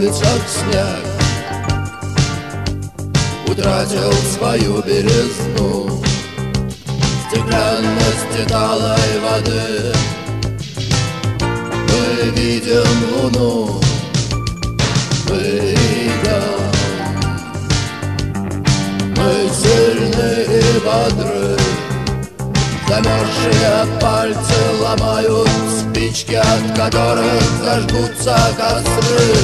улицах снег утратил свою белизну. Стеклянности талой воды мы видим луну, мы идем. Мы сильны и бодры, замерзшие пальцы ломают спички, от которых зажгутся костры.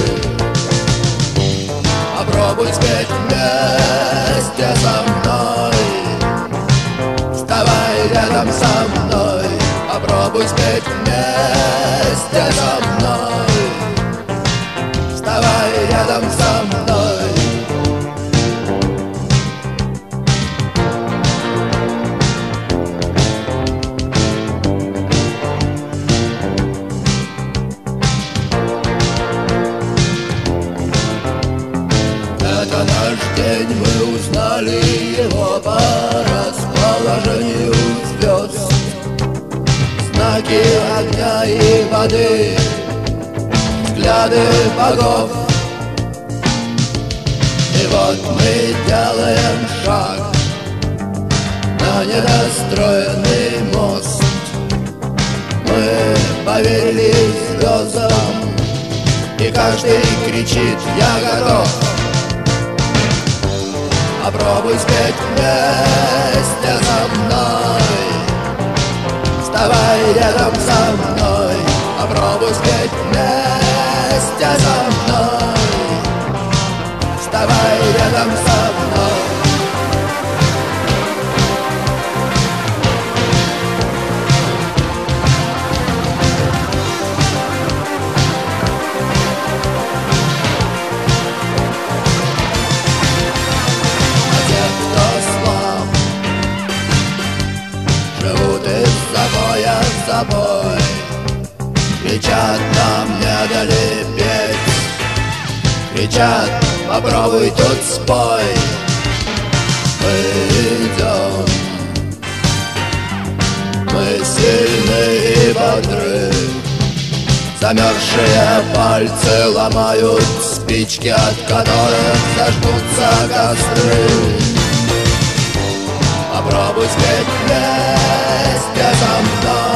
Попробуй спеть вместе со мной, вставай рядом со мной. Попробуй спеть вместе со мной, вставай рядом со мной. Это наш день, мы узнали его по расположению звезд. Знаки огня и воды, взгляды богов. И вот мы делаем шаг на недостроенный мост. Мы поверили звездам, и каждый кричит: я готов. Попробуй спеть вместе со мной, вставай рядом со мной. Попробуй спеть вместе со мной, вставай рядом со мной. Собой кричат: нам не дали петь. Кричат: попробуй тут спой. Мы идем, мы сильны и бодры, замерзшие пальцы ломают спички, от которых зажгутся костры. Попробуй спеть вместе со мной,